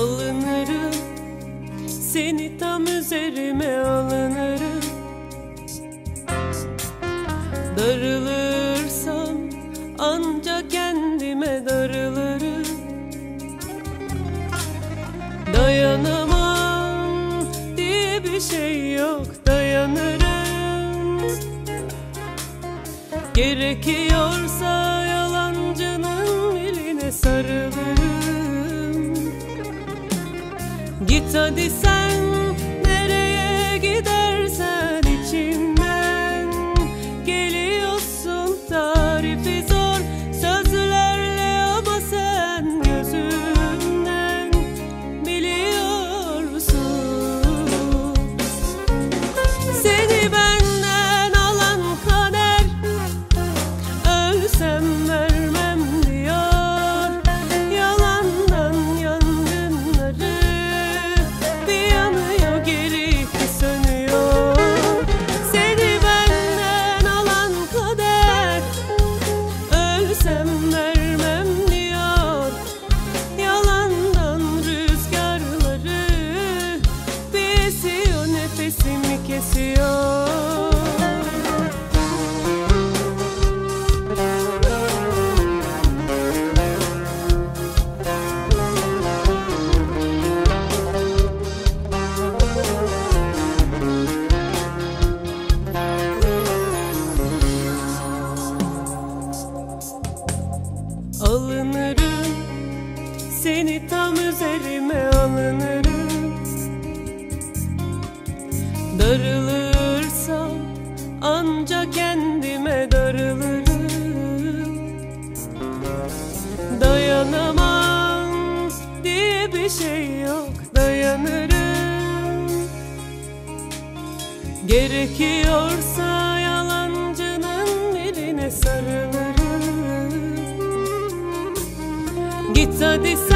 Alınırım, seni tam üzerime alınırım. Darılırsam ancak kendime darılırım. Dayanamam diye bir şey yok, dayanırım. Gerekiyorsa yalancının eline sarılırım. Git hadi sen, nereye gidersen içimden geliyorsun. Tarifi zor sözlerle ama sen gözümden biliyorsun. Seni benden alan kader, ölsem vermem diyor. Yalandan yangınları bir yanıyor, geri sönüyor. Seni benden alan kader, ölsem vermem diyor. Yalandan rüzgarları bir esiyor, nefesimi kesiyor. Alınırım, seni tam üzerime alınırım. Darılırsam ancak kendime darılırım. Dayanamam diye bir şey yok, dayanırım. Gerekiyorsa yalancının eline sarılırım. Git hadi sen.